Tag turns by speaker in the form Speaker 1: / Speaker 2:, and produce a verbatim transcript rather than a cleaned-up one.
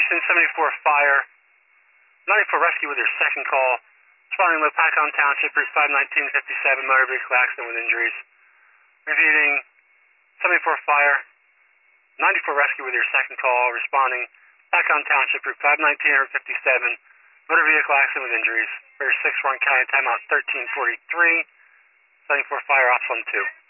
Speaker 1: Houston, seventy-four Fire, ninety-four Rescue with your second call. Responding low Pacon Township, Route five nineteen fifty-seven, motor vehicle accident with injuries. Reviewing seventy-four Fire, ninety-four Rescue with your second call. Responding Pacon Township, Route five nineteen fifty-seven, motor vehicle accident with injuries. For your six one County timeout thirteen forty-three, seventy-four Fire off on two.